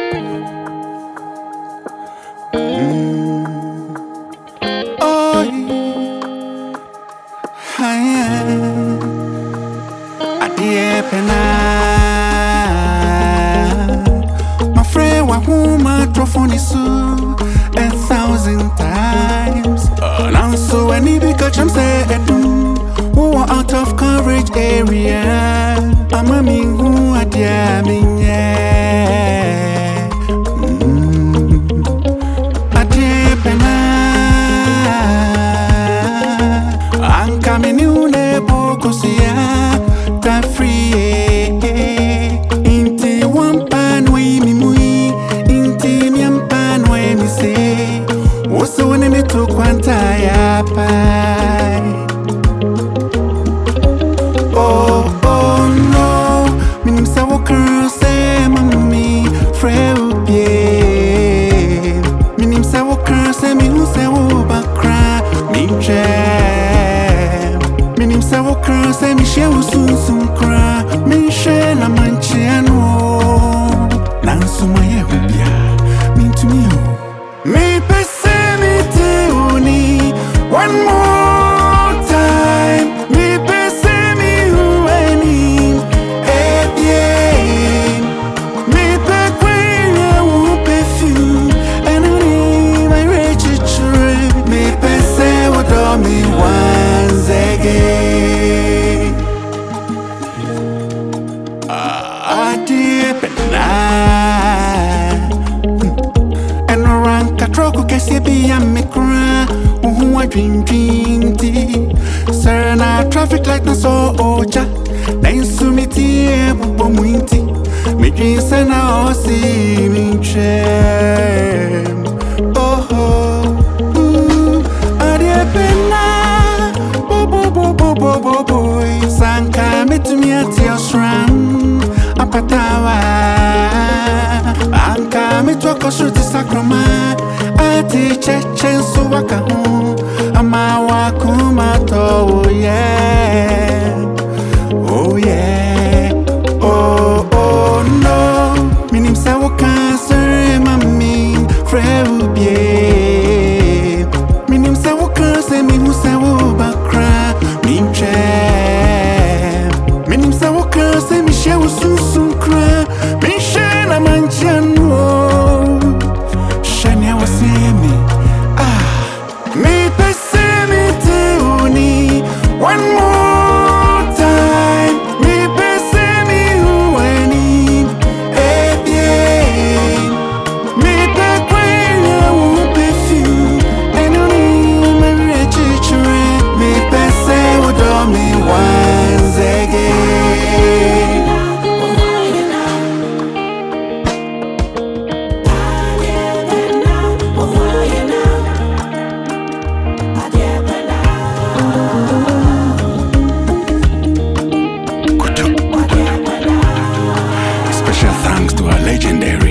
Oh, yeah. Adie pena. My friend, wa huma trofoni su 1,000 times. Now so I need to catch him say who are out of coverage area. I'm a me who adie me yeah. Adie pena. I'm coming you ne bokusia ta free. Inti wampan we mi mui. Inti mi ampan we mi say. Woso wene mi to kwanta ya pai. Oh no. Minim sa wokan se mami freu pie. Minim sa wokan se mi hu se wo bakra mi jam. Minim sa wokan se mi she wo sun kra mi she na manchiano. Nansu maye hubia mintumi o. Me pese mi te uni one more time. Me pese mi hueni ebien. Me pe kwenya wu perfume enuni my rechiture. Me pese wo do me once again. Adie pena. Troko kesi bi ya mekra uhu dream ti serena traffic light na so oja na insumiti e bubo muinti me dream sana osi mi chem oh adie pena bo sanka metumi ati osran apatawa anka metwako shuti sakrama ati chechen so waka hu ama wakuma to oh yeah oh no minim sa waka sere mami freu bie minim sa waka se mi hu se wo bakra mi chem minim sa waka se mi she wo sun kra mi she na manchiano. Me pese mi te uni one more time. Me pese mi hueni ebien. Me pe kwenya wu perfume enuni me rechiture. Me pese wo do me once again. Special thanks to our legendary